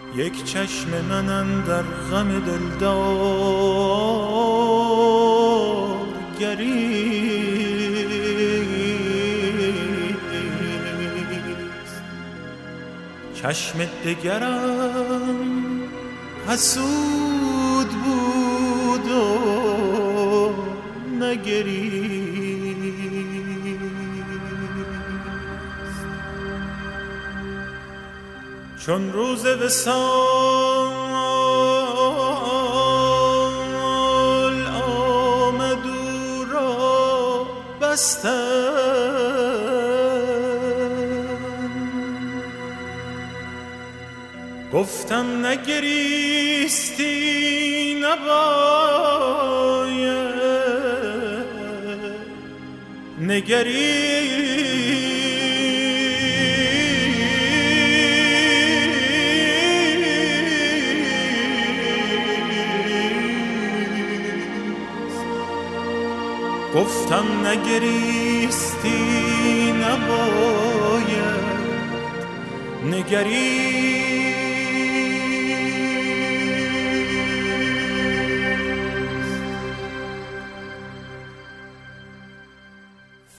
یک چشم من اندر غم دلدار گریست، چشم دگرم حسود بود و نگریست. چون روز وصال آمد او را بستن، گفتم نگریستی نباید نگریست. گفتم نگریستی نباید نگریست.